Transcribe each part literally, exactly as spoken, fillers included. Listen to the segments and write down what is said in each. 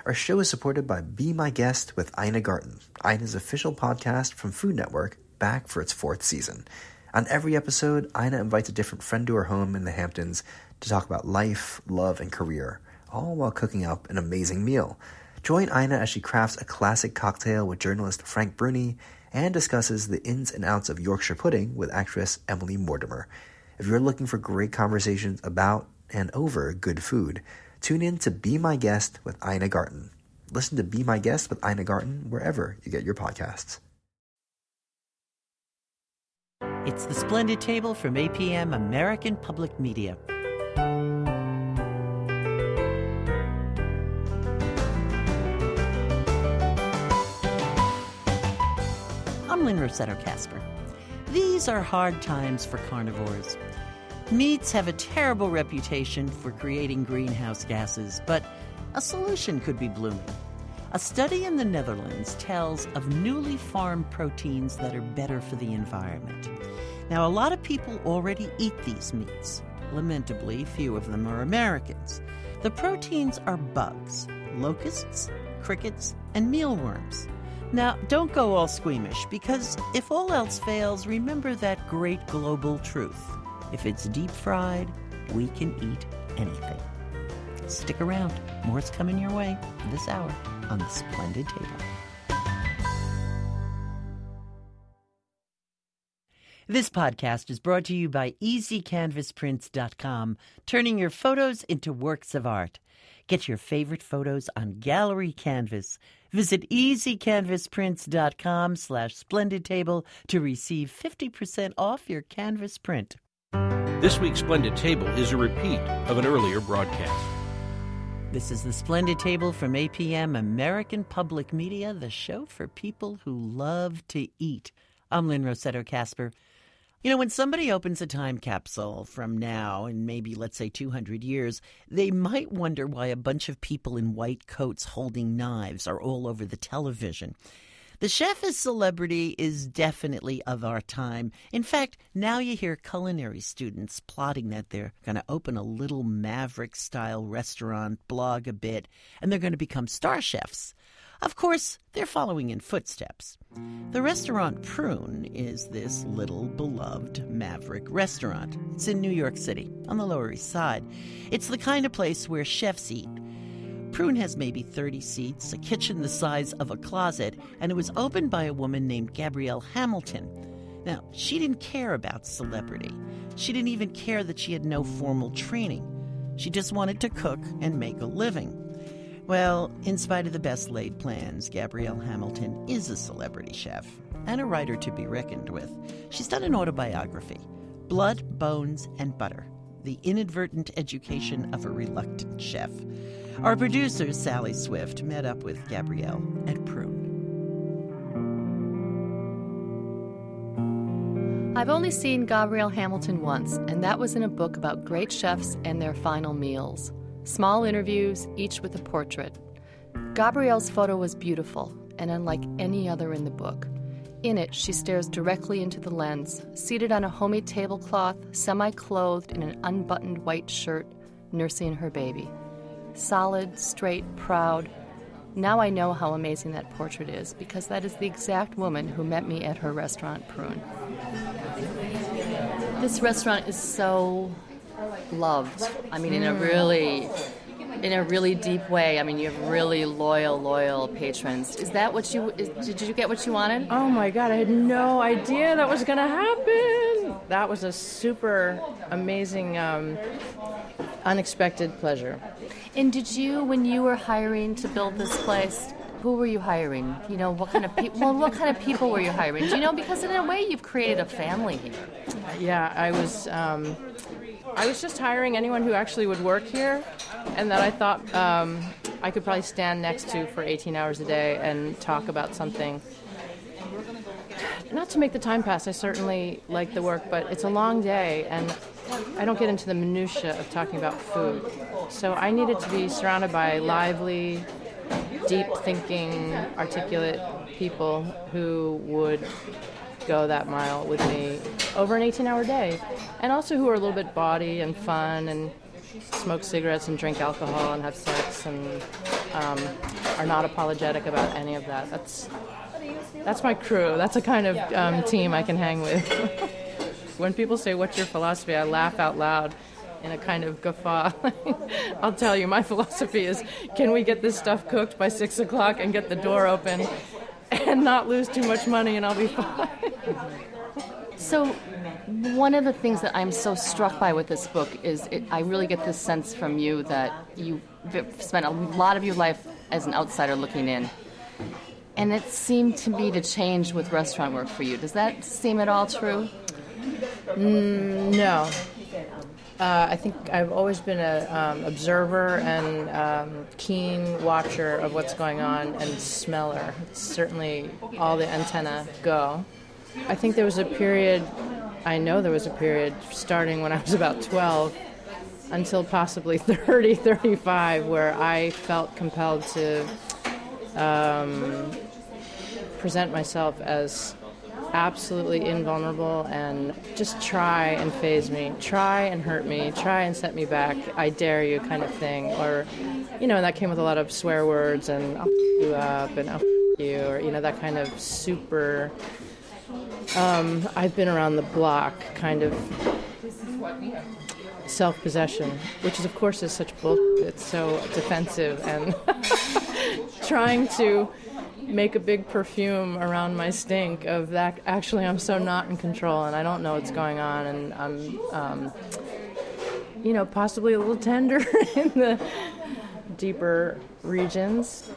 Our show is supported by Be My Guest with Ina Garten, Ina's official podcast from Food Network, back for its fourth season. On every episode, Ina invites a different friend to her home in the Hamptons to talk about life, love, and career, all while cooking up an amazing meal. Join Ina as she crafts a classic cocktail with journalist Frank Bruni and discusses the ins and outs of Yorkshire pudding with actress Emily Mortimer. If you're looking for great conversations about and over good food, tune in to Be My Guest with Ina Garten. Listen to Be My Guest with Ina Garten wherever you get your podcasts. It's The Splendid Table from A P M American Public Media. I'm Lynn Rossetto Kasper. These are hard times for carnivores. Meats have a terrible reputation for creating greenhouse gases, but a solution could be blooming. A study in the Netherlands tells of newly farmed proteins that are better for the environment. Now, a lot of people already eat these meats. Lamentably, few of them are Americans. The proteins are bugs, locusts, crickets, and mealworms. Now, don't go all squeamish, because if all else fails, remember that great global truth. If it's deep fried, we can eat anything. Stick around. More's coming your way this hour on The Splendid Table. This podcast is brought to you by easy canvas prints dot com, turning your photos into works of art. Get your favorite photos on Gallery Canvas. Visit easy canvas prints dot com slash splendid table to receive fifty percent off your canvas print. This week's Splendid Table is a repeat of an earlier broadcast. This is The Splendid Table from A P M American Public Media, the show for people who love to eat. I'm Lynn Rossetto Kasper. You know, when somebody opens a time capsule from now and maybe, let's say, two hundred years, they might wonder why a bunch of people in white coats holding knives are all over the television. The chef as celebrity is definitely of our time. In fact, now you hear culinary students plotting that they're going to open a little Maverick-style restaurant, blog a bit, and they're going to become star chefs. Of course, they're following in footsteps. The restaurant Prune is this little beloved Maverick restaurant. It's in New York City, on the Lower East Side. It's the kind of place where chefs eat. Prune has maybe thirty seats, a kitchen the size of a closet, and it was opened by a woman named Gabrielle Hamilton. Now, she didn't care about celebrity. She didn't even care that she had no formal training. She just wanted to cook and make a living. Well, in spite of the best laid plans, Gabrielle Hamilton is a celebrity chef and a writer to be reckoned with. She's done an autobiography, Blood, Bones, and Butter, The Inadvertent Education of a Reluctant Chef. Our producer, Sally Swift, met up with Gabrielle at Prune. I've only seen Gabrielle Hamilton once, and that was in a book about great chefs and their final meals. Small interviews, each with a portrait. Gabrielle's photo was beautiful and unlike any other in the book. In it, she stares directly into the lens, seated on a homemade tablecloth, semi-clothed in an unbuttoned white shirt, nursing her baby. Solid, straight, proud. Now I know how amazing that portrait is, because that is the exact woman who met me at her restaurant, Prune. This restaurant is so loved. I mean, in a really, in a really deep way. I mean, you have really loyal, loyal patrons. Is that what you, is, did you get what you wanted? Oh my God, I had no idea that was going to happen. That was a super amazing, um, unexpected pleasure. And did you, when you were hiring to build this place, who were you hiring? You know, what kind of people? Well, what kind of people were you hiring? Do you know? Because in a way, you've created a family here. Yeah, I was. Um, I was just hiring anyone who actually would work here, and that I thought um, I could probably stand next to for eighteen hours a day and talk about something. Not to make the time pass. I certainly like the work, but it's a long day, and I don't get into the minutia of talking about food. So I needed to be surrounded by lively, deep-thinking, articulate people who would go that mile with me over an eighteen-hour day, and also who are a little bit bawdy and fun and smoke cigarettes and drink alcohol and have sex and um, are not apologetic about any of that. That's that's my crew. That's a kind of um, team I can hang with. When people say, "What's your philosophy?" I laugh out loud in a kind of guffaw. I'll tell you, my philosophy is, can we get this stuff cooked by six o'clock and get the door open and not lose too much money, and I'll be fine. So one of the things that I'm so struck by with this book is it, I really get this sense from you that you spent a lot of your life as an outsider looking in. And it seemed to me to change with restaurant work for you. Does that seem at all true? Mm, no. Uh, I think I've always been an um, observer and um, keen watcher of what's going on and smeller. Certainly all the antennae go. I think there was a period, I know there was a period starting when I was about twelve until possibly thirty, thirty-five, where I felt compelled to um, present myself as absolutely invulnerable and just try and phase me, try and hurt me, try and set me back, I dare you kind of thing. Or, you know, that came with a lot of swear words and I'll f*** you up and I'll f*** you, or, you know, that kind of super, um, I've been around the block kind of self-possession, which is, of course, is such bullshit. It's so defensive and trying to make a big perfume around my stink of that. Actually, I'm so not in control and I don't know what's going on, and I'm, um, you know, possibly a little tender in the deeper regions.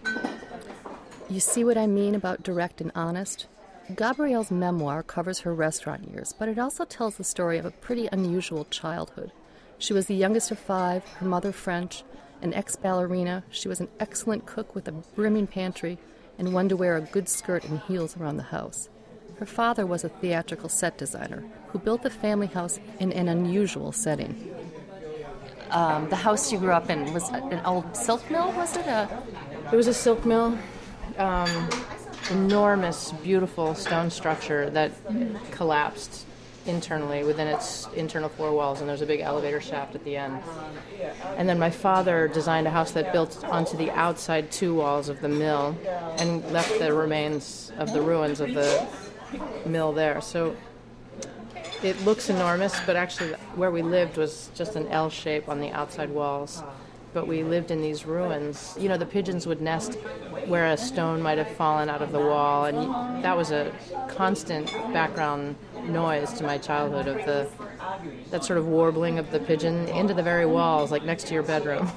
You see what I mean about direct and honest? Gabrielle's memoir covers her restaurant years, but it also tells the story of a pretty unusual childhood. She was the youngest of five, her mother French, an ex-ballerina. She was an excellent cook with a brimming pantry, and one to wear a good skirt and heels around the house. Her father was a theatrical set designer who built the family house in an unusual setting. Um, the house you grew up in was an old silk mill, was it? A... It was a silk mill. Um, enormous, beautiful stone structure that collapsed internally within its internal four walls, and there's a big elevator shaft at the end. And then my father designed a house that built onto the outside two walls of the mill and left the remains of the ruins of the mill there. So it looks enormous, but actually where we lived was just an L shape on the outside walls. But we lived in these ruins. You know, the pigeons would nest where a stone might have fallen out of the wall, and that was a constant background noise to my childhood, of the that sort of warbling of the pigeon into the very walls, like next to your bedroom.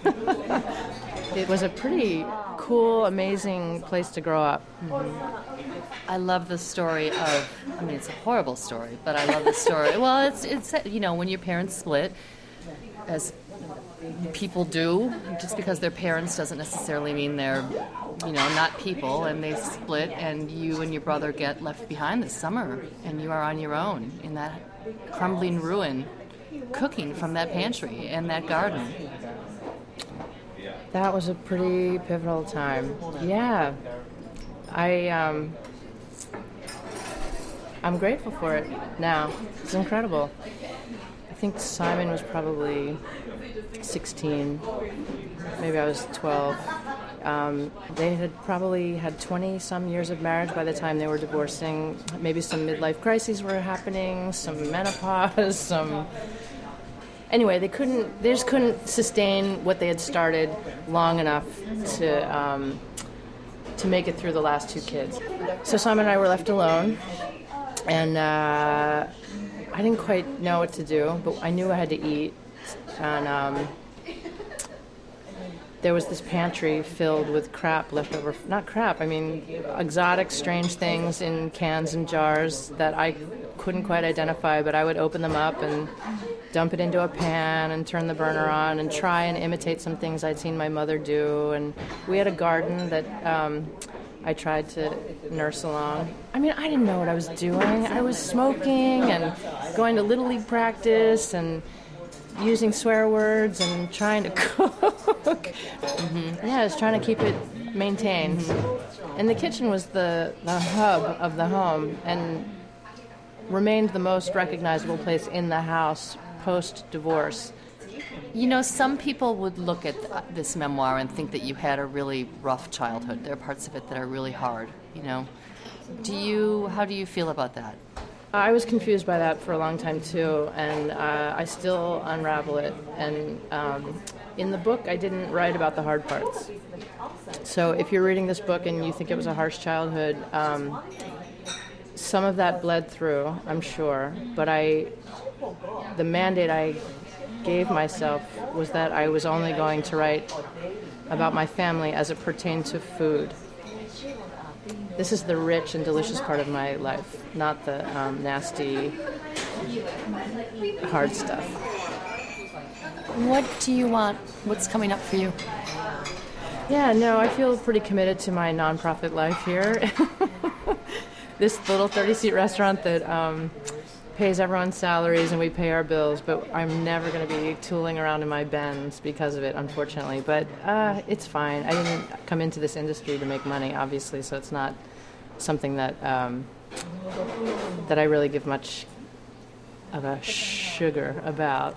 It was a pretty cool, amazing place to grow up. Mm-hmm. I love the story of, I mean, it's a horrible story, but I love the story. Well, it's, it's you know, when your parents split, as people do, just because they're parents doesn't necessarily mean they're, you know, not people, and they split, and you and your brother get left behind this summer, and you are on your own in that crumbling ruin, cooking from that pantry and that garden. That was a pretty pivotal time. Yeah. I, um, I'm grateful for it now. It's incredible. I think Simon was probably sixteen, maybe I was twelve. Um, they had probably had twenty-some years of marriage by the time they were divorcing. Maybe some midlife crises were happening, some menopause, some... Anyway, they couldn't, they just couldn't sustain what they had started long enough to um, to make it through the last two kids. So Simon and I were left alone, and uh, I didn't quite know what to do, but I knew I had to eat. And um, there was this pantry filled with crap left over. Not crap, I mean exotic, strange things in cans and jars that I couldn't quite identify, but I would open them up and dump it into a pan and turn the burner on and try and imitate some things I'd seen my mother do. And we had a garden that um, I tried to nurse along. I mean, I didn't know what I was doing. I was smoking and going to Little League practice and using swear words and trying to cook. Mm-hmm. Yeah, I was trying to keep it maintained. Mm-hmm. And the kitchen was the, the hub of the home and remained the most recognizable place in the house post-divorce. You know, some people would look at th- this memoir and think that you had a really rough childhood. There are parts of it that are really hard, you know. Do you, how do you feel about that? I was confused by that for a long time, too, and uh, I still unravel it. And um, in the book, I didn't write about the hard parts. So if you're reading this book and you think it was a harsh childhood, um, some of that bled through, I'm sure. But I, the mandate I gave myself was that I was only going to write about my family as it pertained to food. This is the rich and delicious part of my life, not the um, nasty, hard stuff. What do you want? What's coming up for you? Yeah, no, I feel pretty committed to my nonprofit life here. This little thirty-seat restaurant that um, pays everyone's salaries and we pay our bills, but I'm never going to be tooling around in my Benz because of it, unfortunately. But uh, it's fine. I didn't come into this industry to make money, obviously, so it's not something that um, that I really give much of a sugar about.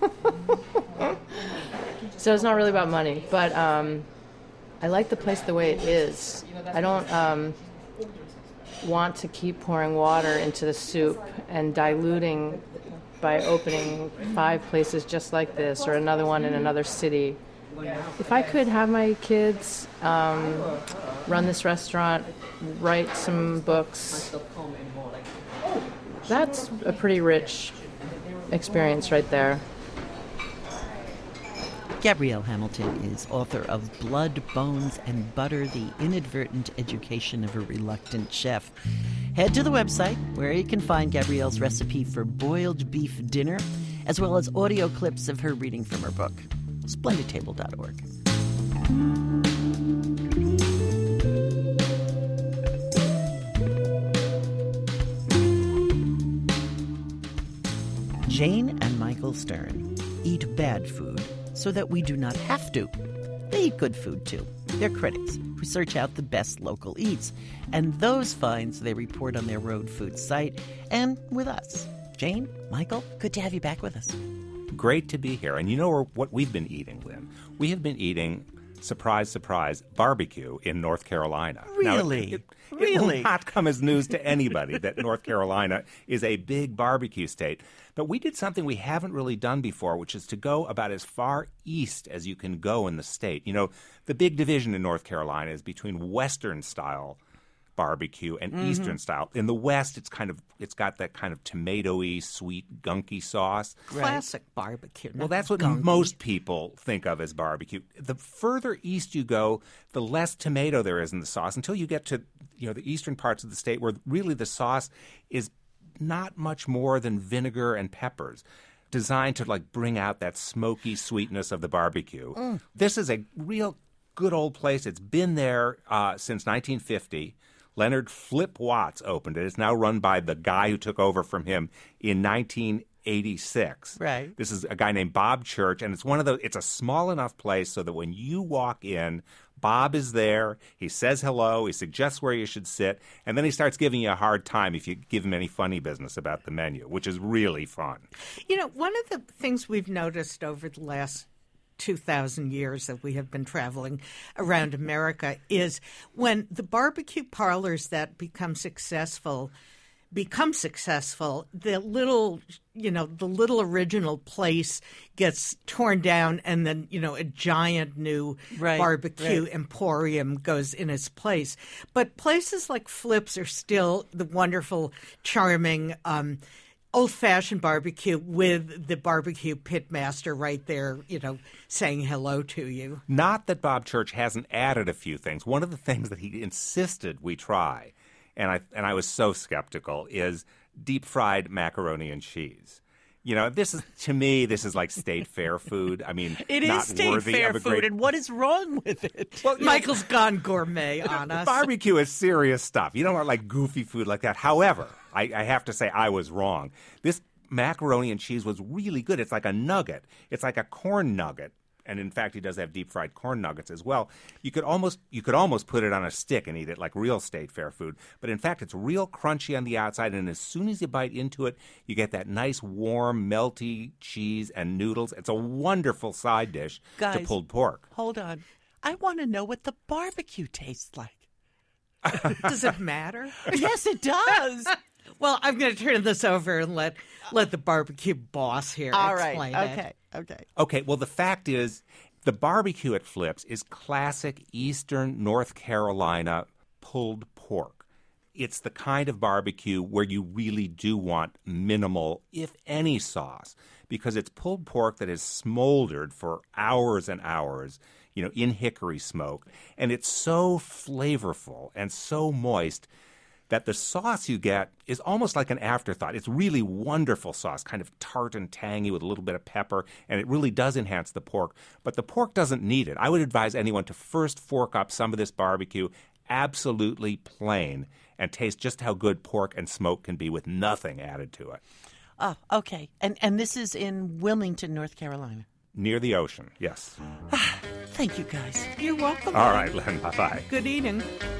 So it's not really about money, but um, I like the place the way it is. I don't um, want to keep pouring water into the soup and diluting by opening five places just like this or another one in another city. If I could have my kids um, run this restaurant, write some books, that's a pretty rich experience right there. Gabrielle Hamilton is author of Blood, Bones, and Butter, The Inadvertent Education of a Reluctant Chef. Head to the website where you can find Gabrielle's recipe for boiled beef dinner, as well as audio clips of her reading from her book. splendid table dot org. Jane and Michael Stern eat bad food so that we do not have to. They eat good food, too. They're critics who search out the best local eats, and those finds they report on their Road Food site and with us. Jane, Michael, good to have you back with us. Great to be here. And you know what we've been eating, Lynn? We have been eating, surprise, surprise, barbecue in North Carolina. Really? Now, it, it, really? It will not come as news to anybody that North Carolina is a big barbecue state. But we did something we haven't really done before, which is to go about as far east as you can go in the state. You know, the big division in North Carolina is between Western-style barbecue and mm-hmm. Eastern style. In the West, it's kind of it's got that kind of tomatoey, sweet, gunky sauce. Classic right. barbecue. Well, that's what gunky. most people think of as barbecue. The further east you go, the less tomato there is in the sauce until you get to, you know, the eastern parts of the state where really the sauce is not much more than vinegar and peppers, designed to like bring out that smoky sweetness of the barbecue. Mm. This is a real good old place. It's been there uh, since nineteen fifty. Leonard Flip Watts opened it. It's now run by the guy who took over from him in nineteen eighty-six. Right. This is a guy named Bob Church, and it's one of the. It's a small enough place so that when you walk in, Bob is there. He says hello. He suggests where you should sit, and then he starts giving you a hard time if you give him any funny business about the menu, which is really fun. You know, one of the things we've noticed over the last two thousand years that we have been traveling around America is when the barbecue parlors that become successful become successful, the little, you know, the little original place gets torn down and then, you know, a giant new right, barbecue right. emporium goes in its place. But places like Flips are still the wonderful, charming, um, old-fashioned barbecue with the barbecue pitmaster right there, you know, saying hello to you. Not that Bob Church hasn't added a few things. One of the things that he insisted we try, and I and I was so skeptical, is deep-fried macaroni and cheese. You know, this is, to me, this is like state fair food. I mean, it not is state worthy fair of a food, great... and what is wrong with it? Well, Michael's know, gone gourmet on us. Barbecue is serious stuff. You don't want like goofy food like that. However, I, I have to say I was wrong. This macaroni and cheese was really good. It's like a nugget. It's like a corn nugget and in fact, he does have deep fried corn nuggets as well. You could almost you could almost put it on a stick and eat it like real state fair food. But in fact, it's real crunchy on the outside, and as soon as you bite into it, you get that nice, warm, melty cheese and noodles. It's a wonderful side dish Guys, to pulled pork. Hold on. I want to know what the barbecue tastes like. Does it matter? Yes, it does. Well, I'm going to turn this over and let let the barbecue boss here All explain right. it. Okay. Okay. Okay, well, the fact is, the barbecue at Flips is classic Eastern North Carolina pulled pork. It's the kind of barbecue where you really do want minimal, if any, sauce, because it's pulled pork that is smoldered for hours and hours, you know, in hickory smoke, and it's so flavorful and so moist that the sauce you get is almost like an afterthought. It's really wonderful sauce, kind of tart and tangy with a little bit of pepper, and it really does enhance the pork. But the pork doesn't need it. I would advise anyone to first fork up some of this barbecue absolutely plain and taste just how good pork and smoke can be with nothing added to it. Oh, okay. And and this is in Wilmington, North Carolina. Near the ocean, yes. Thank you, guys. You're welcome. All right, Lynn, bye-bye. Good eating.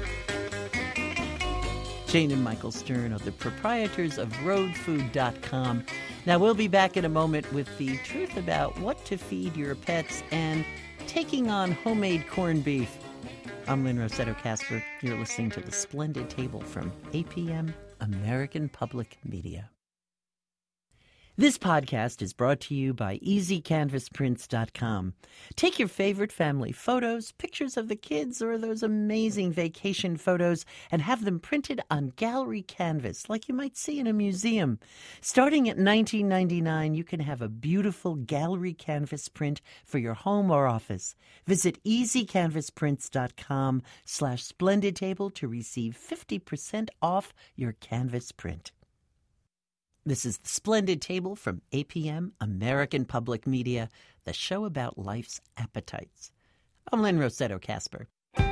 Jane and Michael Stern are the proprietors of road food dot com. Now, we'll be back in a moment with the truth about what to feed your pets and taking on homemade corned beef. I'm Lynn Rossetto Kasper. You're listening to The Splendid Table from A P M, American Public Media. This podcast is brought to you by easy canvas prints dot com. Take your favorite family photos, pictures of the kids, or those amazing vacation photos, and have them printed on gallery canvas like you might see in a museum. Starting at nineteen ninety-nine dollars, you can have a beautiful gallery canvas print for your home or office. Visit easy canvas prints dot com slash splendid table to receive fifty percent off your canvas print. This is The Splendid Table from A P M, American Public Media, the show about life's appetites. I'm Lynn Rossetto Kasper.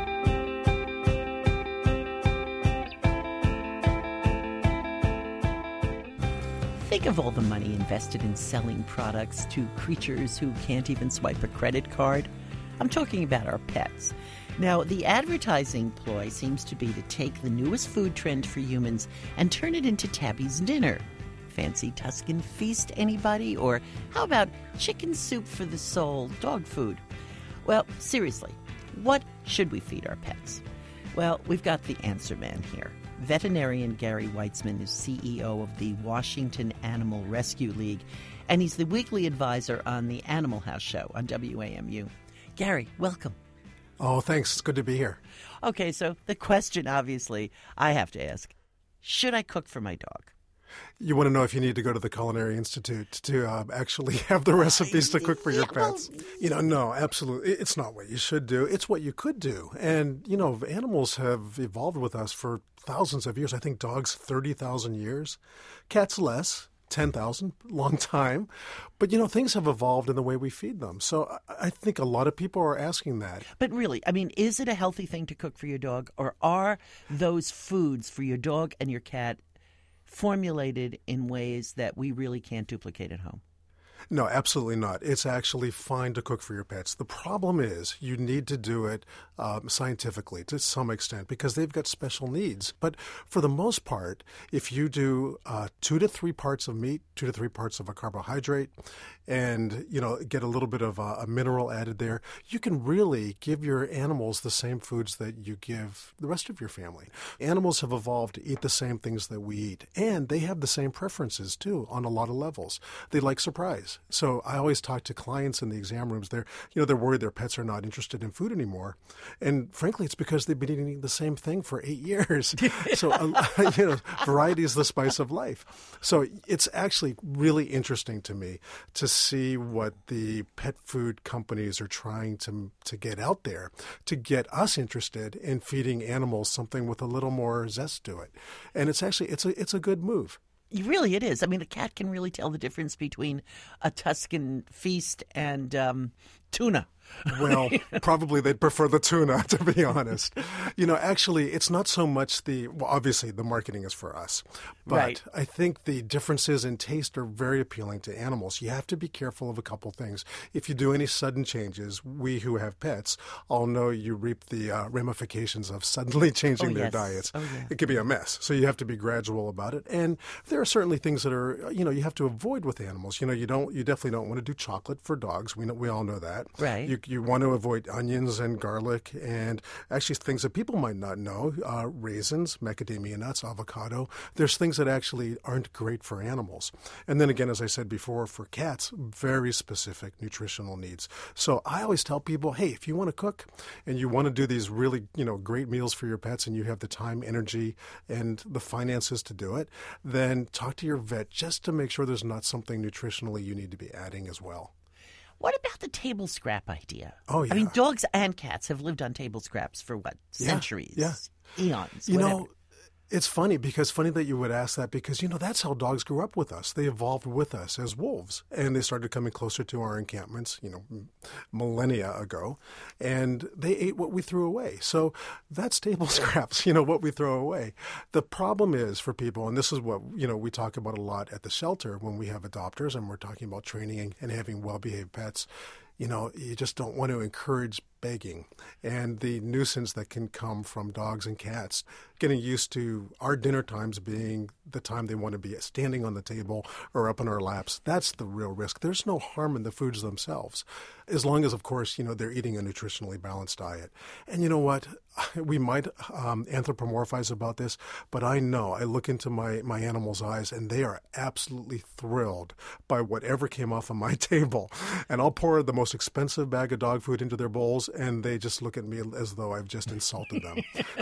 Think of all the money invested in selling products to creatures who can't even swipe a credit card. I'm talking about our pets. Now, the advertising ploy seems to be to take the newest food trend for humans and turn it into Tabby's dinner. Fancy Tuscan feast, anybody? Or how about chicken soup for the soul, dog food? Well, seriously, what should we feed our pets? Well, we've got the answer man here. Veterinarian Gary Weitzman is C E O of the Washington Animal Rescue League, and he's the weekly advisor on the Animal House show on W A M U. Gary, welcome. Oh, thanks. It's good to be here. Okay, so the question, obviously, I have to ask, should I cook for my dog? You want to know if you need to go to the Culinary Institute to uh, actually have the recipes to cook for your Yeah, well- pets. You know, no, absolutely. It's not what you should do. It's what you could do. And, you know, animals have evolved with us for thousands of years. I think dogs, thirty thousand years. Cats, less. ten thousand, long time. But, you know, things have evolved in the way we feed them. So I I think a lot of people are asking that. But really, I mean, is it a healthy thing to cook for your dog, or are those foods for your dog and your cat formulated in ways that we really can't duplicate at home? No, absolutely not. It's actually fine to cook for your pets. The problem is you need to do it um, scientifically to some extent because they've got special needs. But for the most part, if you do uh, two to three parts of meat, two to three parts of a carbohydrate, and, you know, get a little bit of a, a mineral added there, you can really give your animals the same foods that you give the rest of your family. Animals have evolved to eat the same things that we eat, and they have the same preferences, too, on a lot of levels. They like surprise. So I always talk to clients in the exam rooms. They're, you know, they're worried their pets are not interested in food anymore. And frankly, it's because they've been eating the same thing for eight years. So, uh, you know, variety is the spice of life. So it's actually really interesting to me to see what the pet food companies are trying to to get out there to get us interested in feeding animals something with a little more zest to it. And it's actually, it's a, it's a good move. Really, it is. I mean, a cat can really tell the difference between a Tuscan feast and um, tuna. Well, probably they'd prefer the tuna, to be honest. You know, actually, it's not so much the, well, obviously the marketing is for us. But Right. I think the differences in taste are very appealing to animals. You have to be careful of a couple things. If you do any sudden changes, we who have pets all know you reap the uh, ramifications of suddenly changing Oh, their yes. diets. Oh, yeah. It can be a mess. So you have to be gradual about it. And there are certainly things that are, you know, you have to avoid with animals. You know, you don't, you definitely don't want to do chocolate for dogs. We know, we all know that. Right. You, you want to avoid onions and garlic and actually things that people might not know, uh, raisins, macadamia nuts, avocado. There's things that actually aren't great for animals. And then again, as I said before, for cats, very specific nutritional needs. So I always tell people, hey, if you want to cook and you want to do these really, you know, great meals for your pets and you have the time, energy, and the finances to do it, then talk to your vet just to make sure there's not something nutritionally you need to be adding as well. What about the table scrap idea? Oh, yeah. I mean, dogs and cats have lived on table scraps for what? Yeah, Centuries? yeah. Eons? You whatever. know, it's funny because funny that you would ask that because, you know, that's how dogs grew up with us. They evolved with us as wolves and they started coming closer to our encampments, you know, m- millennia ago, and they ate what we threw away. So that's table scraps, you know, what we throw away. The problem is for people, and this is what, you know, we talk about a lot at the shelter when we have adopters and we're talking about training and, and having well-behaved pets. You know, you just don't want to encourage begging and the nuisance that can come from dogs and cats getting used to our dinner times being the time they want to be standing on the table or up in our laps. That's the real risk. There's no harm in the foods themselves, as long as, of course, you know, they're eating a nutritionally balanced diet. And you know what? We might um, anthropomorphize about this, but I know, I look into my, my animals' eyes and they are absolutely thrilled by whatever came off of my table. And I'll pour the most expensive bag of dog food into their bowls and they just look at me as though I've just insulted them.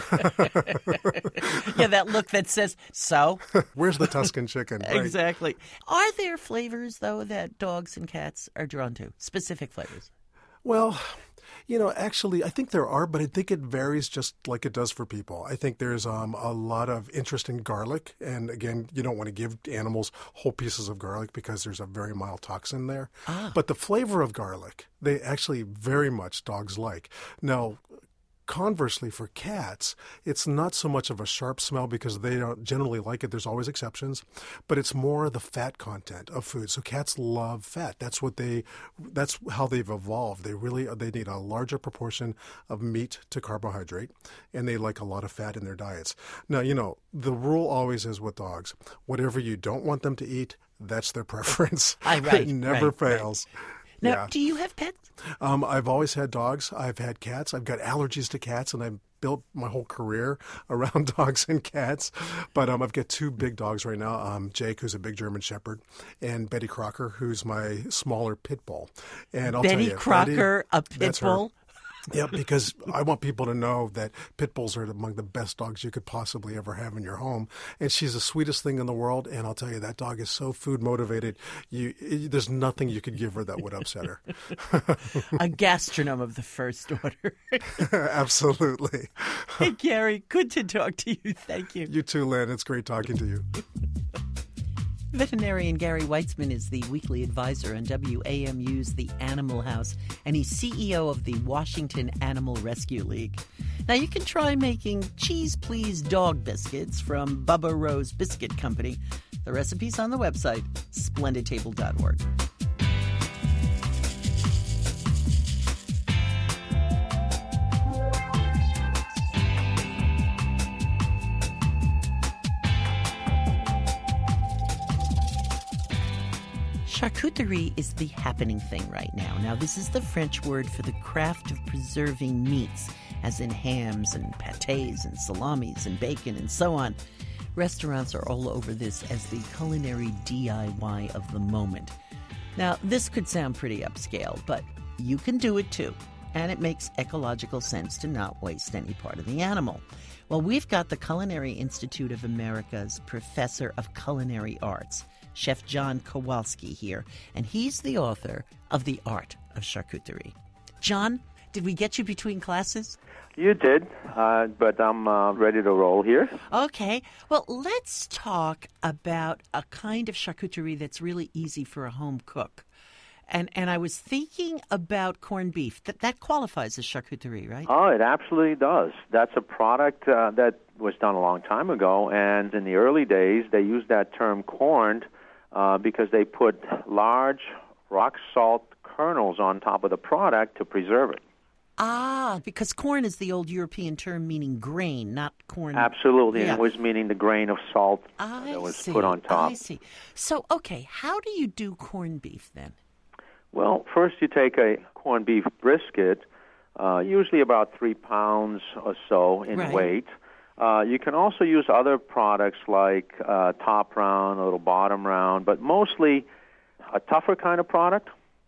Yeah, that look that says, so? Where's the Tuscan chicken? Right. Exactly. Are there flavors, though, that dogs and cats are drawn to? Specific flavors? Well, you know, actually, I think there are, but I think it varies just like it does for people. I think there's um, a lot of interest in garlic. And again, you don't want to give animals whole pieces of garlic because there's a very mild toxin there. Ah. But the flavor of garlic, they actually very much dogs like. Now, conversely, for cats, it's not so much of a sharp smell because they don't generally like it. There's always exceptions, but it's more the fat content of food. So cats love fat. That's what they, that's how they've evolved. They really, they need a larger proportion of meat to carbohydrate, and they like a lot of fat in their diets. Now, you know, the rule always is with dogs, whatever you don't want them to eat, that's their preference. Aye, right, It never right, right. fails. Now, Yeah. do you have pets? Um, I've always had dogs. I've had cats. I've got allergies to cats, and I've built my whole career around dogs and cats. But um, I've got two big dogs right now, um, Jake, who's a big German Shepherd, and Betty Crocker, who's my smaller pit bull. And I'll Betty tell you, Crocker, Betty, a pit that's her. bull? Yeah, because I want people to know that pit bulls are among the best dogs you could possibly ever have in your home. And she's the sweetest thing in the world. And I'll tell you, that dog is so food motivated. You, it, there's nothing you could give her that would upset her. A gastronome of the first order. Absolutely. Hey, Gary, good to talk to you. Thank you. You too, Lynn. It's great talking to you. Veterinarian Gary Weitzman is the weekly advisor on W A M U's The Animal House, and he's C E O of the Washington Animal Rescue League. Now, you can try making Cheese Please dog biscuits from Bubba Rose Biscuit Company. The recipe's on the website, splendid table dot org. Charcuterie is the happening thing right now. Now, this is the French word for the craft of preserving meats, as in hams and pâtés and salamis and bacon and so on. Restaurants are all over this as the culinary D I Y of the moment. Now, this could sound pretty upscale, but you can do it too. And it makes ecological sense to not waste any part of the animal. Well, we've got the Culinary Institute of America's Professor of Culinary Arts, Chef John Kowalski, here, and he's the author of The Art of Charcuterie. John, did we get you between classes? You did, uh, but I'm uh, ready to roll here. Okay. Well, let's talk about a kind of charcuterie that's really easy for a home cook. And and I was thinking about corned beef. That that qualifies as charcuterie, right? Oh, it absolutely does. That's a product uh, that was done a long time ago, and in the early days, they used that term corned uh, because they put large rock salt kernels on top of the product to preserve it. Ah, because corn is the old European term meaning grain, not corn. Absolutely, Yeah. and it was meaning the grain of salt I that was see. put on top. I see. So, okay, how do you do corned beef then? Well, first you take a corned beef brisket, uh, usually about three pounds or so in Right. weight. Uh, you can also use other products like uh, top round, a little bottom round, but mostly a tougher kind of product,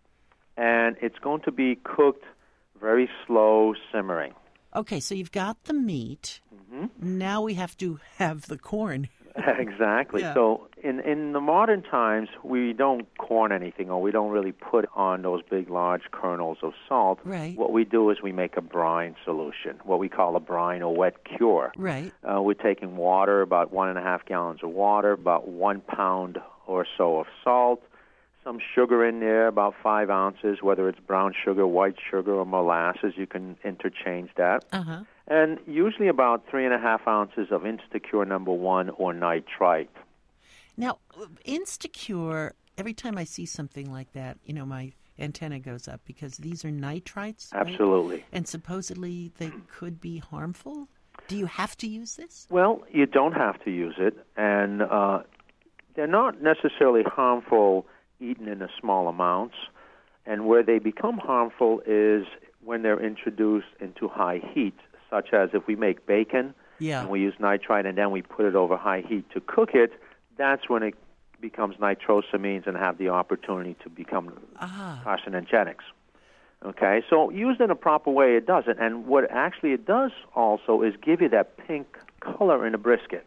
and it's going to be cooked very slow simmering. Okay, so you've got the meat. Mm-hmm. Now we have to have the corn. Exactly. Yeah. So in, in the modern times, we don't corn anything, or we don't really put on those big, large kernels of salt. Right. What we do is we make a brine solution, what we call a brine or wet cure. Right. Uh, we're taking water, about one and a half gallons of water, about one pound or so of salt, some sugar in there, about five ounces, whether it's brown sugar, white sugar, or molasses. You can interchange that. Uh-huh. And usually about three and a half ounces of Instacure number one or nitrite. Now, Instacure, every time I see something like that, you know, my antenna goes up because these are nitrites. Right? Absolutely. And supposedly they could be harmful. Do you have to use this? Well, you don't have to use it, and uh, they're not necessarily harmful eaten in a small amounts. And where they become harmful is when they're introduced into high heat, such as if we make bacon Yeah. and we use nitrite and then we put it over high heat to cook it, that's when it becomes nitrosamines and have the opportunity to become Ah. carcinogenics. Okay, so used in a proper way, it doesn't. And what actually it does also is give you that pink color in a brisket.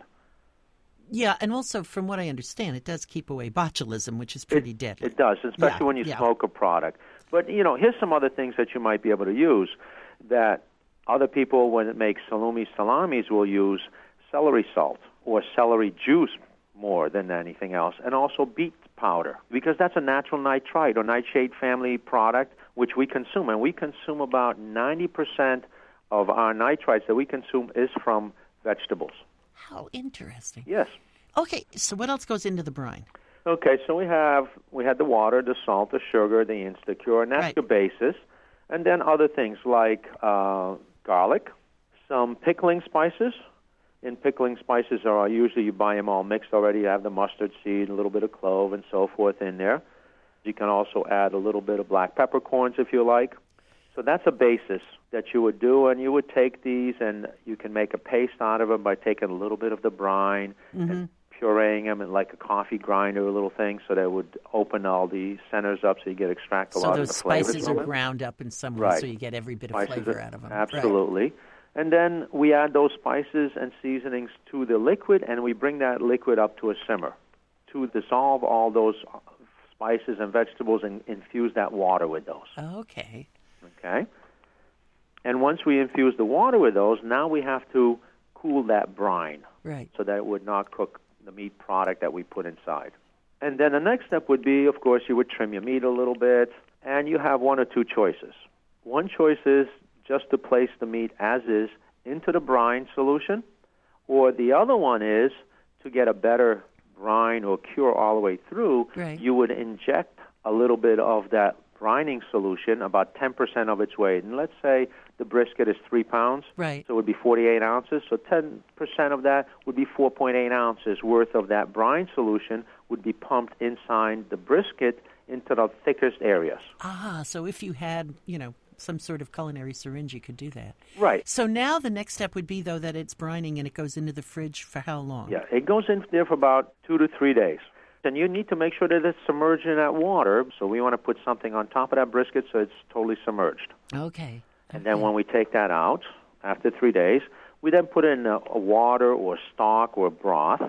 Yeah, and also from what I understand, it does keep away botulism, which is pretty it, deadly. It does, especially Yeah, when you yeah. smoke a product. But, you know, here's some other things that you might be able to use that other people, when it makes salumi salamis, will use celery salt or celery juice more than anything else, and also beet powder, because that's a natural nitrite or nightshade family product which we consume. And we consume about ninety percent of our nitrites that we consume is from vegetables. How interesting. Yes. Okay, so what else goes into the brine? Okay, so we have we had the water, the salt, the sugar, the Instacure, and that's Right. your basis. And then other things like uh, garlic, some pickling spices. In pickling spices are usually you buy them all mixed already. You have the mustard seed, a little bit of clove, and so forth in there. You can also add a little bit of black peppercorns if you like. So that's a basis that you would do, and you would take these and you can make a paste out of them by taking a little bit of the brine Mm-hmm. and pureeing them in like a coffee grinder, a little thing, so that would open all the centers up so you get extract a So lot those of the flavors spices are from it. ground up in some way Right. so you get every bit of Spices flavor are- out of them. Absolutely. And then we add those spices and seasonings to the liquid, and we bring that liquid up to a simmer to dissolve all those spices and vegetables and infuse that water with those. Right. Okay. Okay? And once we infuse the water with those, now we have to cool that brine Right. so that it would not cook the meat product that we put inside. And then the next step would be, of course, you would trim your meat a little bit, and you have one or two choices. One choice is just to place the meat as is into the brine solution, or the other one is to get a better brine or cure all the way through, Right. you would inject a little bit of that brining solution, about ten percent of its weight. And let's say the brisket is three pounds, Right. so it would be forty-eight ounces. So ten percent of that would be four point eight ounces worth of that brine solution would be pumped inside the brisket into the thickest areas. Ah, so if you had, you know, some sort of culinary syringe, you could do that. Right. So now the next step would be, though, that it's brining and it goes into the fridge for how long? Yeah, it goes in there for about two to three days. And you need to make sure that it's submerged in that water. So we want to put something on top of that brisket so it's totally submerged. Okay. And then when we take that out, after three days, we then put in a, a water or stock or broth.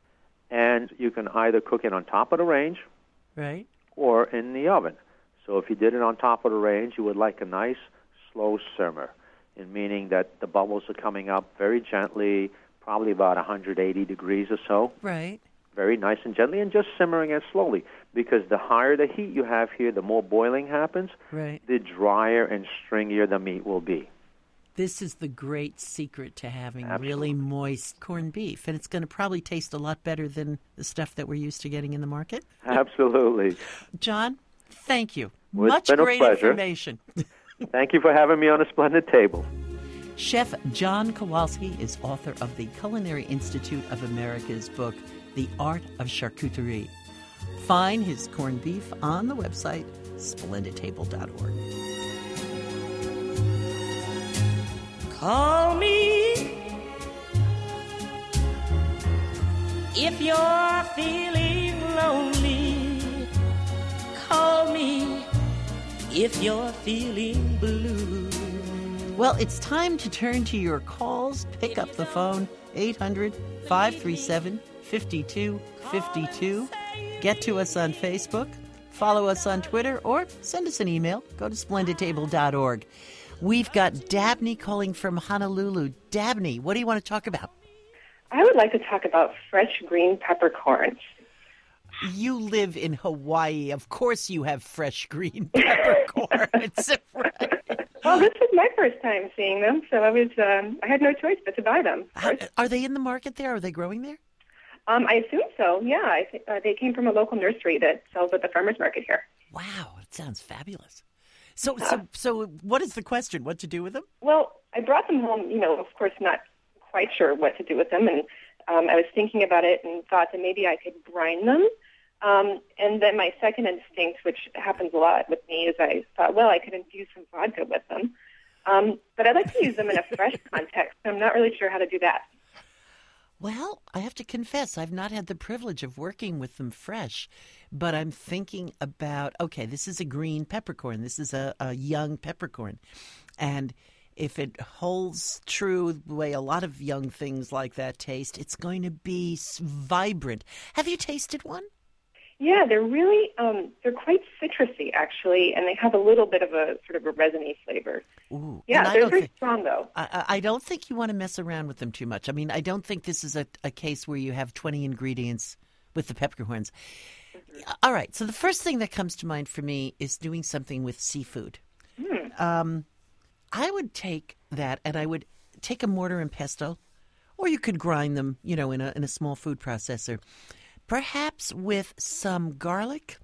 And you can either cook it on top of the range Right. or in the oven. So if you did it on top of the range, you would like a nice slow simmer, in meaning that the bubbles are coming up very gently, probably about one hundred eighty degrees or so. Right. very nice and gently, and just simmering it slowly. Because the higher the heat you have here, the more boiling happens, right. the drier and stringier the meat will be. This is the great secret to having Absolutely. really moist corned beef, and it's going to probably taste a lot better than the stuff that we're used to getting in the market. Absolutely. John, thank you. Well, it's Much been a great pleasure. information. Thank you for having me on a splendid table. Chef John Kowalski is author of the Culinary Institute of America's book, The Art of Charcuterie. Find his corned beef on the website, splendid table dot org. Call me if you're feeling lonely. Call me if you're feeling blue. Well, it's time to turn to your calls. Pick up the phone, eight hundred, five three seven, five two five two. Get to us on Facebook, follow us on Twitter, or send us an email. Go to splendid table dot org. We've got Dabney calling from Honolulu. Dabney, what do you want to talk about? I would like to talk about fresh green peppercorns. You live in Hawaii. Of course you have fresh green peppercorns, right? Well, this was my first time seeing them, so I was um, I had no choice but to buy them. How, are they in the market there? Are they growing there? Um, I assume so, yeah. I th- uh, they came from a local nursery that sells at the farmer's market here. Wow, it sounds fabulous. So, uh, so, so, what is the question? What to do with them? Well, I brought them home, you know, of course, not quite sure what to do with them, and um, I was thinking about it and thought that maybe I could brine them. Um, and then my second instinct, which happens a lot with me, is I thought, well, I could infuse some vodka with them. Um, but I'd like to use them in a fresh context, so I'm not really sure how to do that. Well, I have to confess, I've not had the privilege of working with them fresh, but I'm thinking about, okay, this is a green peppercorn. This is a, a young peppercorn. And if it holds true the way a lot of young things like that taste, it's going to be vibrant. Have you tasted one? Yeah, they're really, um, they're quite citrusy, actually, and they have a little bit of a sort of a resiny flavor. Ooh. Yeah, they're very th- strong, though. I, I don't think you want to mess around with them too much. I mean, I don't think this is a, a case where you have twenty ingredients with the peppercorns. Mm-hmm. All right, so the first thing that comes to mind for me is doing something with seafood. Mm. Um, I would take that and I would take a mortar and pestle, or you could grind them, you know, in a in a small food processor. Perhaps with some garlic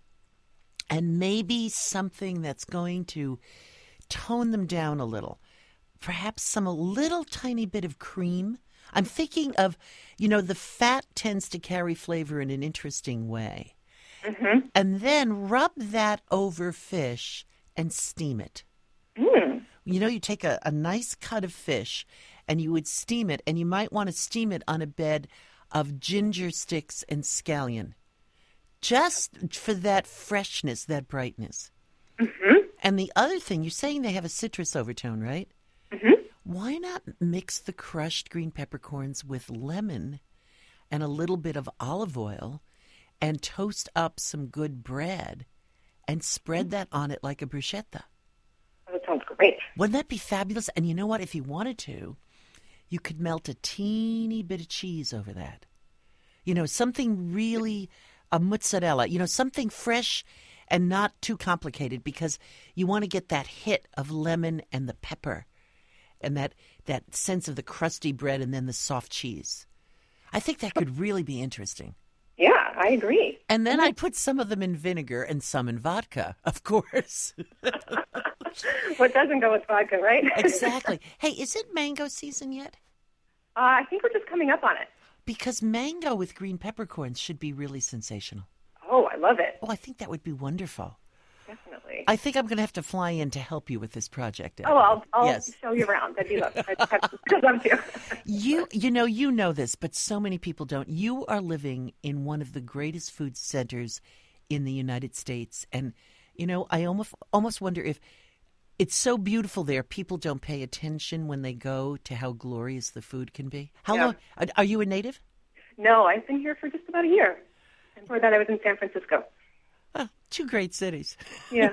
and maybe something that's going to tone them down a little. Perhaps some a little tiny bit of cream. I'm thinking of, you know, the fat tends to carry flavor in an interesting way. Mm-hmm. And then rub that over fish and steam it. Mm. You know, you take a, a nice cut of fish and you would steam it, and you might want to steam it on a bed of ginger sticks and scallion, just for that freshness, that brightness. Mm-hmm. And the other thing, you're saying they have a citrus overtone, right? Mm-hmm. Why not mix the crushed green peppercorns with lemon and a little bit of olive oil and toast up some good bread and spread that on it like a bruschetta? Oh, that sounds great. Wouldn't that be fabulous? And you know what? If you wanted to, you could melt a teeny bit of cheese over that. You know, something really, a mozzarella, you know, something fresh and not too complicated, because you want to get that hit of lemon and the pepper and that, that sense of the crusty bread and then the soft cheese. I think that could really be interesting. Yeah, I agree. And then I'd put some of them in vinegar and some in vodka, of course. What doesn't go with vodka, right? Exactly. Hey, is it mango season yet? Uh, I think we're just coming up on it. Because mango with green peppercorns should be really sensational. Oh, I love it. Oh, I think that would be wonderful. Definitely. I think I'm going to have to fly in to help you with this project. Oh, I'll, I'll yes. show you around. That'd be lovely. I'd, I'd love to. You, you know, you know this, but so many people don't. You are living in one of the greatest food centers in the United States, and you know, I almost almost wonder if it's so beautiful there, people don't pay attention when they go to how glorious the food can be. How Yeah. long are, are you a native? No, I've been here for just about a year. And before that, I was in San Francisco. Oh, two great cities. Yeah.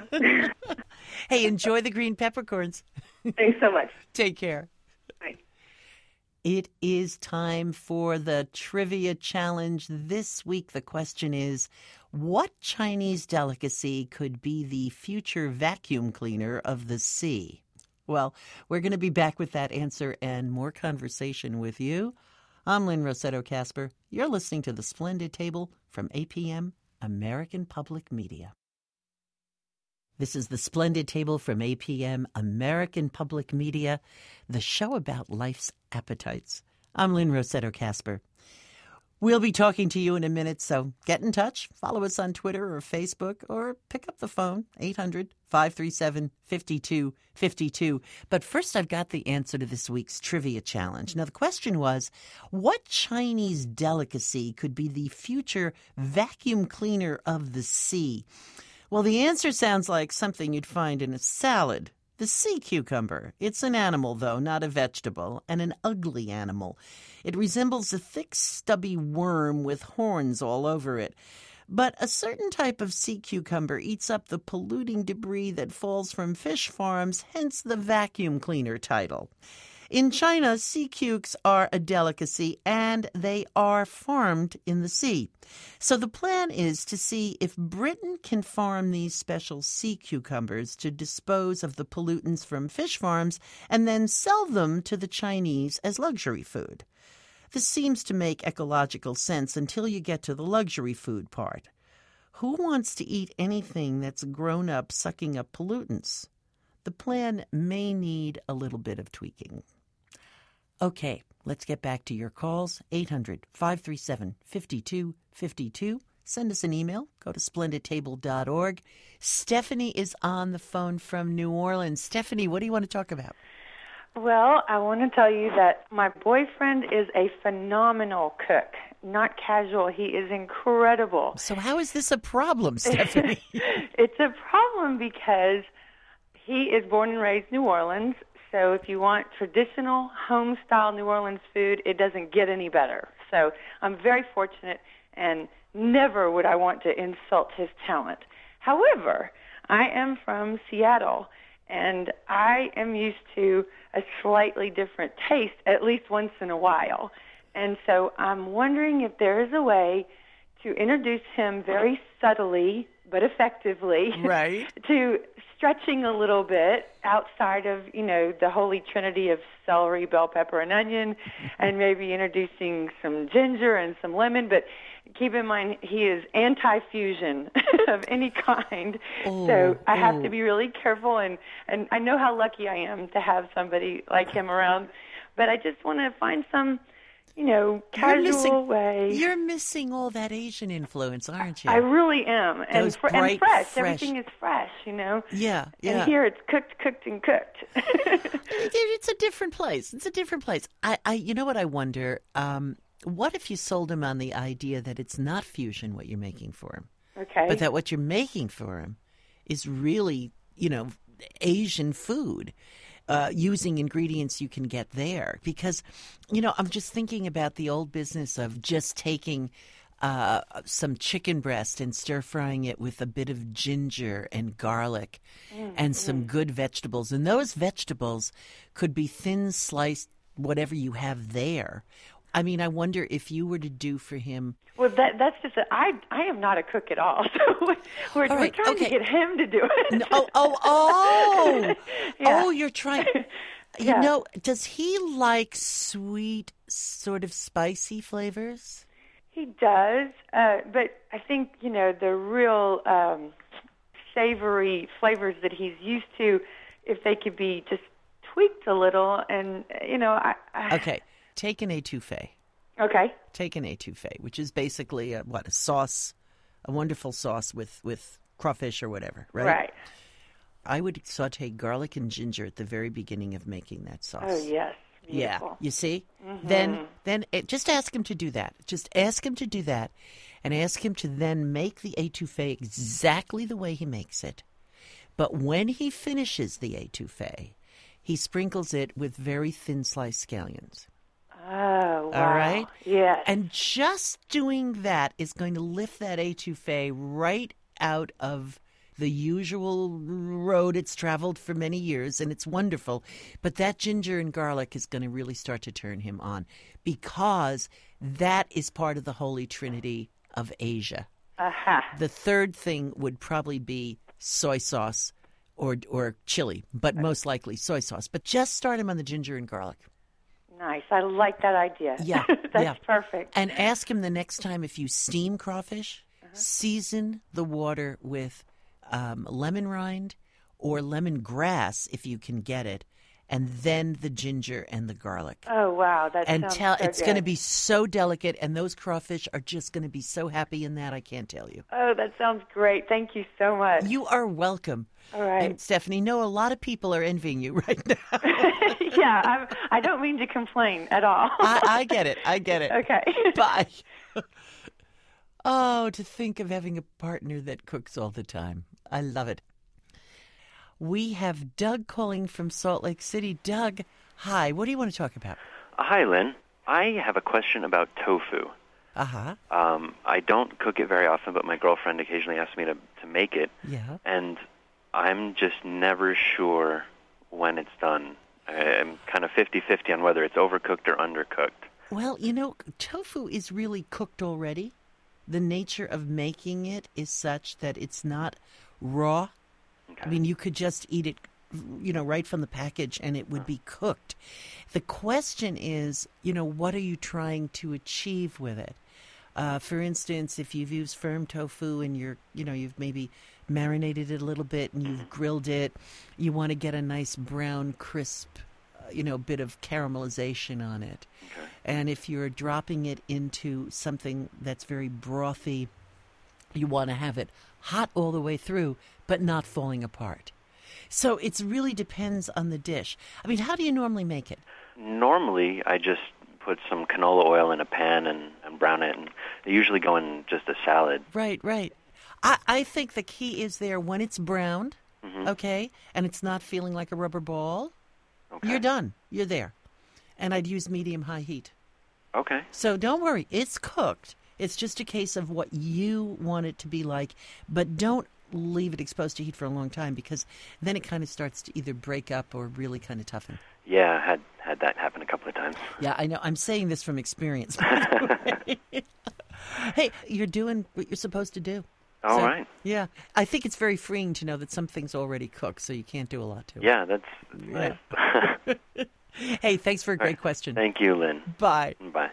Hey, enjoy the green peppercorns. Thanks so much. Take care. Bye. It is time for the trivia challenge. This week, the question is, what Chinese delicacy could be the future vacuum cleaner of the sea? Well, we're going to be back with that answer and more conversation with you. I'm Lynn Rossetto Kasper. You're listening to The Splendid Table from A P M, American Public Media. This is The Splendid Table from A P M, American Public Media, the show about life's appetites. I'm Lynn Rossetto Kasper. We'll be talking to you in a minute, so get in touch. Follow us on Twitter or Facebook, or pick up the phone, eight hundred, five three seven, five two five two. But first, I've got the answer to this week's trivia challenge. Now, the question was, what Chinese delicacy could be the future vacuum cleaner of the sea? Well, the answer sounds like something you'd find in a salad. The sea cucumber. It's an animal, though, not a vegetable, and an ugly animal. It resembles a thick, stubby worm with horns all over it. But a certain type of sea cucumber eats up the polluting debris that falls from fish farms, hence the vacuum cleaner title. In China, sea cucs are a delicacy, and they are farmed in the sea. So the plan is to see if Britain can farm these special sea cucumbers to dispose of the pollutants from fish farms and then sell them to the Chinese as luxury food. This seems to make ecological sense until you get to the luxury food part. Who wants to eat anything that's grown up sucking up pollutants? The plan may need a little bit of tweaking. Okay, let's get back to your calls. eight hundred, five three seven, five two five two. Send us an email. Go to splendid table dot org. Stephanie is on the phone from New Orleans. Stephanie, what do you want to talk about? Well, I want to tell you that my boyfriend is a phenomenal cook. Not casual. He is incredible. So how is this a problem, Stephanie? It's a problem because he is born and raised New Orleans. So if you want traditional home-style New Orleans food, it doesn't get any better. So I'm very fortunate, and never would I want to insult his talent. However, I am from Seattle, and I am used to a slightly different taste, at least once in a while. And so I'm wondering if there is a way to introduce him very subtly but effectively right. to stretching a little bit outside of, you know, the holy trinity of celery, bell pepper, and onion, and maybe introducing some ginger and some lemon. But keep in mind, he is anti-fusion of any kind. Ooh, so I have ooh. to be really careful, and, and I know how lucky I am to have somebody like him around. But I just want to find some, you know, casual you're missing, way. You're missing all that Asian influence, aren't you? I really am. And, Those fr- bright, and fresh. fresh. Everything is fresh, you know? Yeah, yeah. And here it's cooked, cooked, and cooked. It's a different place. It's a different place. I, I you know what I wonder? Um, what if you sold him on the idea that it's not fusion what you're making for him? Okay. But that what you're making for him is really, you know, Asian food. Uh, using ingredients you can get there. Because, you know, I'm just thinking about the old business of just taking uh, some chicken breast and stir-frying it with a bit of ginger and garlic mm, and some mm. good vegetables. And those vegetables could be thin-sliced, whatever you have there. I mean, I wonder if you were to do for him. Well, that, that's just, a, I, I am not a cook at all. So we're, all right, we're trying okay. to get him to do it. No, oh, oh, oh. yeah. Oh, you're trying. You yeah. know, does he like sweet, sort of spicy flavors? He does. Uh, but I think, you know, the real um, savory flavors that he's used to, if they could be just tweaked a little. And, you know, I. I okay. Take an étouffée. Okay. Take an étouffée, which is basically a, what, a sauce, a wonderful sauce with, with crawfish or whatever, right? Right. I would saute garlic and ginger at the very beginning of making that sauce. Oh, yes. Beautiful. Yeah. You see? Mm-hmm. Then then it, just ask him to do that. Just ask him to do that and ask him to then make the étouffée exactly the way he makes it. But when he finishes the étouffée, he sprinkles it with very thin sliced scallions. Oh, wow. All right? Yes. And just doing that is going to lift that étouffée right out of the usual road it's traveled for many years, and it's wonderful. But that ginger and garlic is going to really start to turn him on, because that is part of the Holy Trinity of Asia. Uh-huh. The third thing would probably be soy sauce or or chili, but most likely soy sauce. But just start him on the ginger and garlic. Nice. I like that idea. Yeah, That's yeah. perfect. And ask him the next time, if you steam crawfish, Uh-huh. season the water with um, lemon rind or lemongrass if you can get it, and then the ginger and the garlic. Oh, wow. That and sounds tell so it's good. going to be so delicate, and those crawfish are just going to be so happy in that, I can't tell you. Oh, that sounds great. Thank you so much. You are welcome. All right. And Stephanie, know a lot of people are envying you right now. yeah, I'm, I don't mean to complain at all. I, I get it. I get it. Okay. Bye. Oh, to think of having a partner that cooks all the time. I love it. We have Doug calling from Salt Lake City. Doug, hi. What do you want to talk about? Hi, Lynn. I have a question about tofu. Uh-huh. Um, I don't cook it very often, but my girlfriend occasionally asks me to, to make it. Yeah. And I'm just never sure when it's done. I'm kind of fifty-fifty on whether it's overcooked or undercooked. Well, you know, tofu is really cooked already. The nature of making it is such that it's not raw. Okay. I mean, you could just eat it, you know, right from the package, and it would be cooked. The question is, you know, what are you trying to achieve with it? Uh, for instance, if you've used firm tofu and you're, you know, you've maybe marinated it a little bit and you've grilled it, you want to get a nice brown, crisp, uh, you know, bit of caramelization on it. Okay. And if you're dropping it into something that's very brothy, you want to have it hot all the way through, but not falling apart. So it really depends on the dish. I mean, how do you normally make it? Normally, I just put some canola oil in a pan and, and brown it, and they usually go in just a salad. Right, right. I, I think the key is there when it's browned, Mm-hmm. okay, and it's not feeling like a rubber ball, Okay. you're done. You're there. And I'd use medium-high heat. Okay. So don't worry. It's cooked. It's just a case of what you want it to be like, but don't leave it exposed to heat for a long time, because then it kind of starts to either break up or really kind of toughen. Yeah, I had, had that happen a couple of times. Yeah, I know. I'm saying this from experience, by the way. Hey, you're doing what you're supposed to do. All So, right. Yeah. I think it's very freeing to know that something's already cooked, so you can't do a lot to it. Yeah, that's, that's nice. Hey, thanks for a great right. question. Thank you, Lynn. Bye. Bye.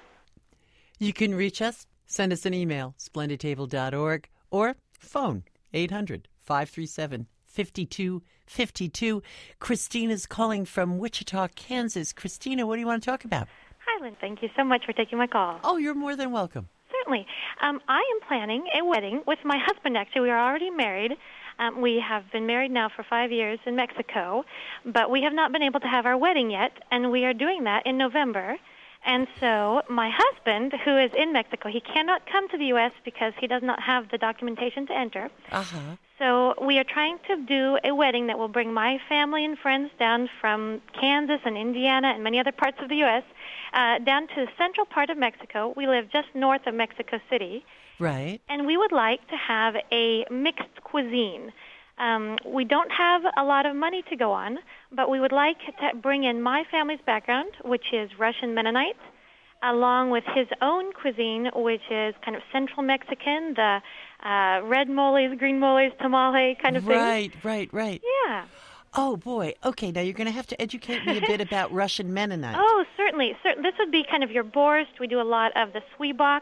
You can reach us. Send us an email, splendid table dot org, or phone eight hundred, five three seven, five two five two. Christina's calling from Wichita, Kansas. Christina, what do you want to talk about? Hi, Lynn. Thank you so much for taking my call. Oh, you're more than welcome. Certainly. Um, I am planning a wedding with my husband, actually. We are already married. Um, we have been married now for five years in Mexico, but we have not been able to have our wedding yet, and we are doing that in November. And so my husband, who is in Mexico, he cannot come to the U S because he does not have the documentation to enter. Uh-huh. So we are trying to do a wedding that will bring my family and friends down from Kansas and Indiana and many other parts of the U S uh, down to the central part of Mexico. We live just north of Mexico City. Right. And we would like to have a mixed cuisine. Um, we don't have a lot of money to go on, but we would like to bring in my family's background, which is Russian Mennonite, along with his own cuisine, which is kind of Central Mexican, the uh, red moles, green moles, tamale kind of thing. Right, right, right. Yeah. Oh, boy. Okay, now you're going to have to educate me a bit about Russian Mennonite. Oh, certainly. Cer- this would be kind of your borscht. We do a lot of the zwieback.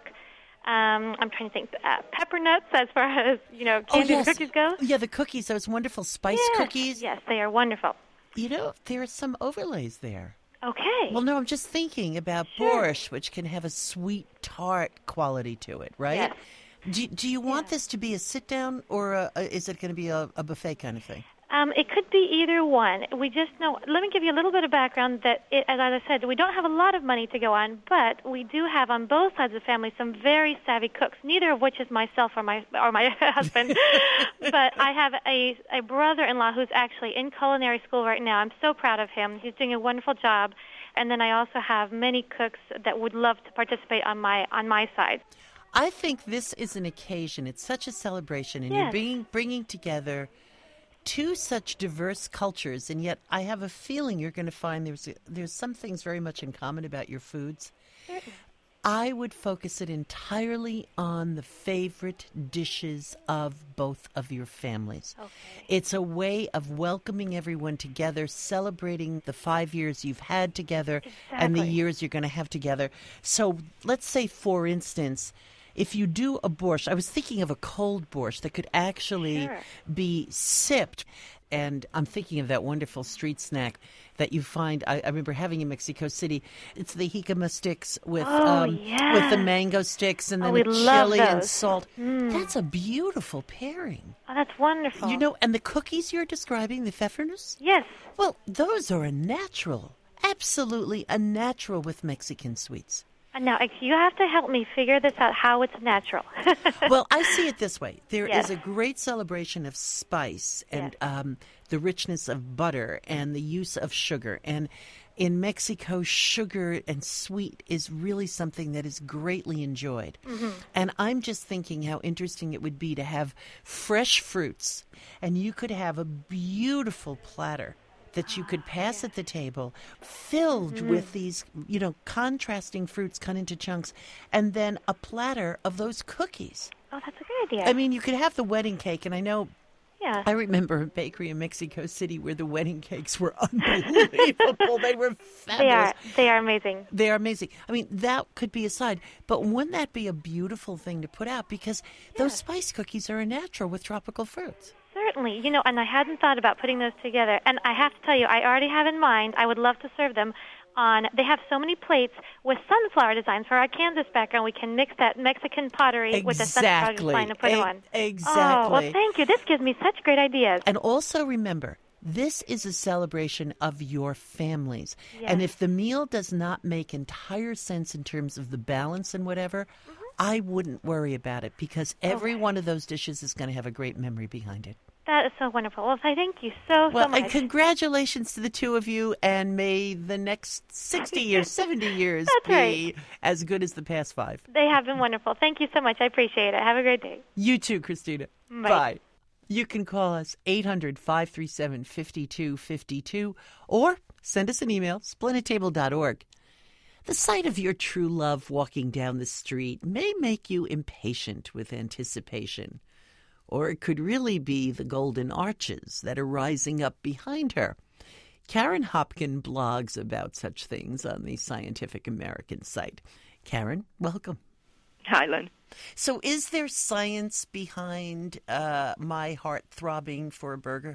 Um, I'm trying to think, uh, pepper nuts as far as, you know, candy oh, yes. cookies go. Yeah, the cookies, those wonderful spice yes, cookies. Yes, they are wonderful. You know, there are some overlays there. Okay. Well, no, I'm just thinking about Sure. borscht, which can have a sweet tart quality to it, right? Yes. Do, do you want this to be a sit-down, or a, a, is it going to be a, a buffet kind of thing? Um, it could be either one. We just know, let me give you a little bit of background that, it, as I said, we don't have a lot of money to go on, but we do have on both sides of the family some very savvy cooks, neither of which is myself or my or my husband. But I have a, a brother-in-law who's actually in culinary school right now. I'm so proud of him. He's doing a wonderful job. And then I also have many cooks that would love to participate on my on my side. I think this is an occasion. It's such a celebration, and Yes. you're being, bringing together two such diverse cultures, and yet I have a feeling you're going to find there's there's some things very much in common about your foods. Certainly. I would focus it entirely on the favorite dishes of both of your families. Okay. It's a way of welcoming everyone together, celebrating the five years you've had together and the Exactly. years you're going to have together. So let's say, for instance, if you do a borscht, I was thinking of a cold borscht that could actually Sure. be sipped. And I'm thinking of that wonderful street snack that you find. I, I remember having in Mexico City. It's the jicama sticks with Oh, um, yeah. with the mango sticks and Oh, then we the love chili and those. salt. Mm. That's a beautiful pairing. Oh, that's wonderful. You know, and the cookies you're describing, the pfeffernuss? Yes. Well, those are a natural, absolutely a natural with Mexican sweets. And now, like, you have to help me figure this out, how it's natural. Well, I see it this way. There is Yes. a great celebration of spice and um, the richness of butter and the use of sugar. And in Mexico, sugar and sweet is really something that is greatly enjoyed. Mhm. And I'm just thinking how interesting it would be to have fresh fruits, and you could have a beautiful platter that you could pass at the table, filled Mhm. with these, you know, contrasting fruits cut into chunks, and then a platter of those cookies. Oh, that's a good idea. I mean, you could have the wedding cake, and I know, yeah. I remember a bakery in Mexico City where the wedding cakes were unbelievable. They were fabulous. They are. They are amazing. They are amazing. I mean, that could be a side, but wouldn't that be a beautiful thing to put out? Because those spice cookies are a natural with tropical fruits. Certainly. You know, and I hadn't thought about putting those together. And I have to tell you, I already have in mind, I would love to serve them on, they have so many plates with sunflower designs for our Kansas background. We can mix that Mexican pottery with the sunflower Exactly. design and put them E- on. exactly. Oh, well, thank you. This gives me such great ideas. And also remember, this is a celebration of your families. Yes. And if the meal does not make entire sense in terms of the balance and whatever, I wouldn't worry about it because every one of those dishes is going to have a great memory behind it. That is so wonderful. Well, I thank you so, Well, so much. and congratulations to the two of you, and may the next sixty years, seventy years That's be right. as good as the past five. They have been wonderful. Thank you so much. I appreciate it. Have a great day. You too, Christina. Bye. You can call us eight hundred, five three seven, five two five two or send us an email, splendid table dot org. The sight of your true love walking down the street may make you impatient with anticipation, or it could really be the golden arches that are rising up behind her. Karen Hopkin blogs about such things on the Scientific American site. Karen, welcome. Hi, Len. So is there science behind uh, my heart throbbing for a burger?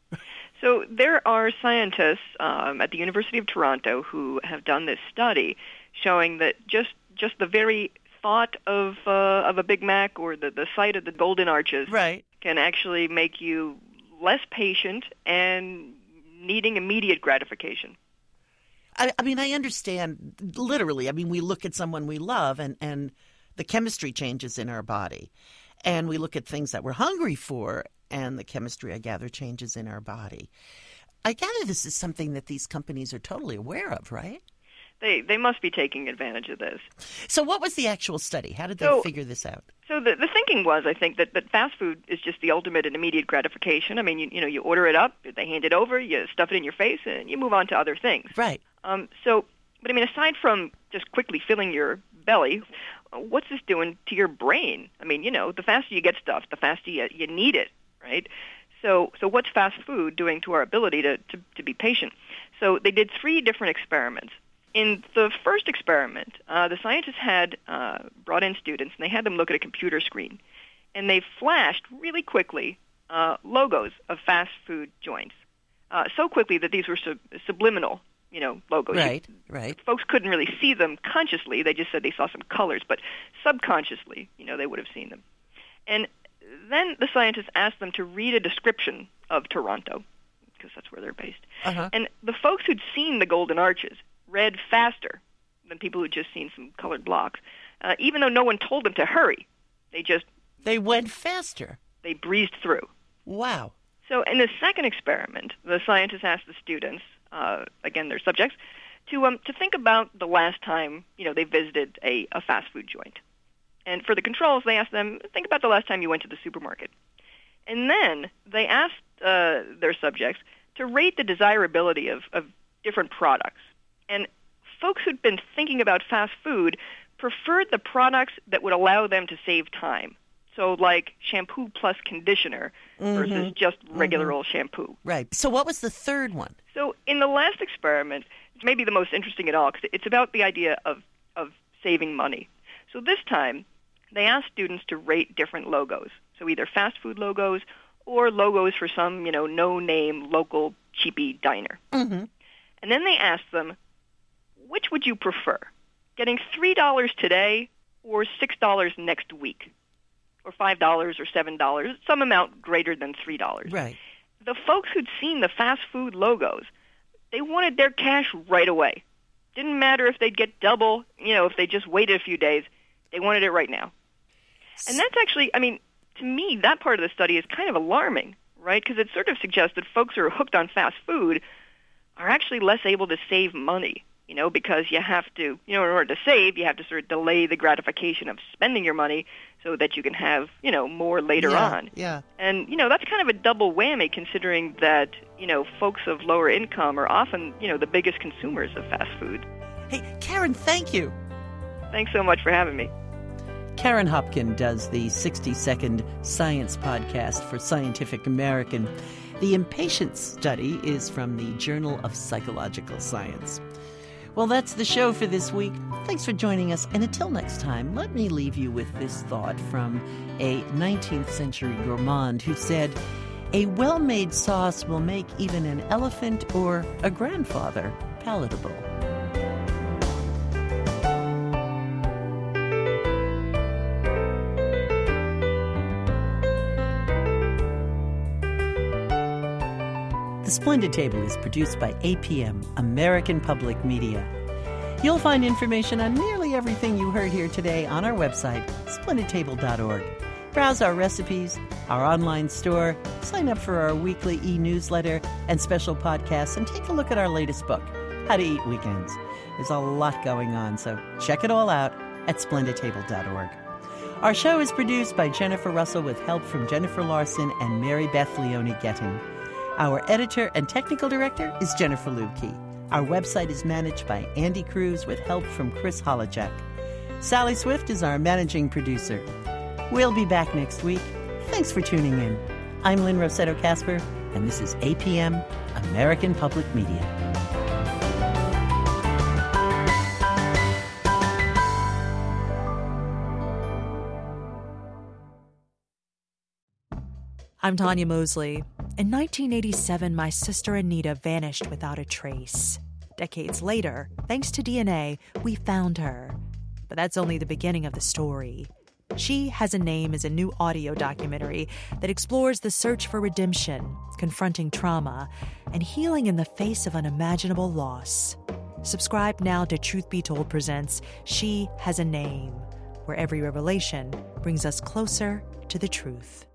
So there are scientists um, at the University of Toronto who have done this study showing that just just the very thought of uh, of a Big Mac or the, the sight of the golden arches right. can actually make you less patient and needing immediate gratification. I, I mean, I understand literally. I mean, we look at someone we love and, and the chemistry changes in our body. And we look at things that we're hungry for and the chemistry, I gather, changes in our body. I gather this is something that these companies are totally aware of, right? They they must be taking advantage of this. So what was the actual study? How did they So- figure this out? So the the thinking was, I think, that, that fast food is just the ultimate and immediate gratification. I mean, you you know, you order it up, they hand it over, you stuff it in your face, and you move on to other things. Right. Um. So, but I mean, aside from just quickly filling your belly, uh, what's this doing to your brain? I mean, you know, the faster you get stuff, the faster you you need it, right? So, so what's fast food doing to our ability to, to, to be patient? So they did three different experiments. In the first experiment, uh, the scientists had uh, brought in students, and they had them look at a computer screen. And they flashed really quickly uh, logos of fast food joints, uh, so quickly that these were sub- subliminal, you know, logos. Right, right. Folks couldn't really see them consciously. They just said they saw some colors, but subconsciously, you know, they would have seen them. And then the scientists asked them to read a description of Toronto, because that's where they're based. Uh-huh. And the folks who'd seen the golden arches read faster than people who'd just seen some colored blocks, uh, even though no one told them to hurry. They just... They went faster. They breezed through. Wow. So in the second experiment, the scientists asked the students, uh, again, their subjects, to um, to think about the last time, you know, they visited a, a fast food joint. And for the controls, they asked them, think about the last time you went to the supermarket. And then they asked uh, their subjects to rate the desirability of, of different products. And folks who'd been thinking about fast food preferred the products that would allow them to save time. So like shampoo plus conditioner Mm-hmm. versus just regular Mhm. old shampoo. Right. So what was the third one? So in the last experiment, it's maybe the most interesting at all because it's about the idea of, of saving money. So this time, they asked students to rate different logos. So either fast food logos or logos for some, you know, no-name local cheapy diner. Mm-hmm. And then they asked them, which would you prefer? Getting three dollars today or six dollars next week? Or five dollars or seven dollars, some amount greater than three dollars. Right. The folks who'd seen the fast food logos, they wanted their cash right away. Didn't matter if they'd get double, you know, if they just waited a few days. They wanted it right now. And that's actually, I mean, to me, that part of the study is kind of alarming, right? Because it sort of suggests that folks who are hooked on fast food are actually less able to save money, you know, because you have to, you know, in order to save, you have to sort of delay the gratification of spending your money so that you can have, you know, more later yeah, on. Yeah. And, you know, that's kind of a double whammy considering that, you know, folks of lower income are often, you know, the biggest consumers of fast food. Hey, Karen, thank you. Thanks so much for having me. Karen Hopkin does the sixty-second Science Podcast for Scientific American. The Impatience study is from the Journal of Psychological Science. Well, that's the show for this week. Thanks for joining us. And until next time, let me leave you with this thought from a nineteenth century gourmand who said, "A well-made sauce will make even an elephant or a grandfather palatable." The Splendid Table is produced by A P M, American Public Media. You'll find information on nearly everything you heard here today on our website, splendid table dot org. Browse our recipes, our online store, sign up for our weekly e-newsletter and special podcasts, and take a look at our latest book, How to Eat Weekends. There's a lot going on, so check it all out at splendid table dot org. Our show is produced by Jennifer Russell with help from Jennifer Larson and Mary Beth Leone Gettin. Our editor and technical director is Jennifer Lubke. Our website is managed by Andy Cruz with help from Chris Holacek. Sally Swift is our managing producer. We'll be back next week. Thanks for tuning in. I'm Lynn Rossetto Kasper, and this is A P M, American Public Media. I'm Tanya Mosley. In nineteen eighty-seven, my sister Anita vanished without a trace. Decades later, thanks to D N A, we found her. But that's only the beginning of the story. She Has a Name is a new audio documentary that explores the search for redemption, confronting trauma, and healing in the face of unimaginable loss. Subscribe now to Truth Be Told presents She Has a Name, where every revelation brings us closer to the truth.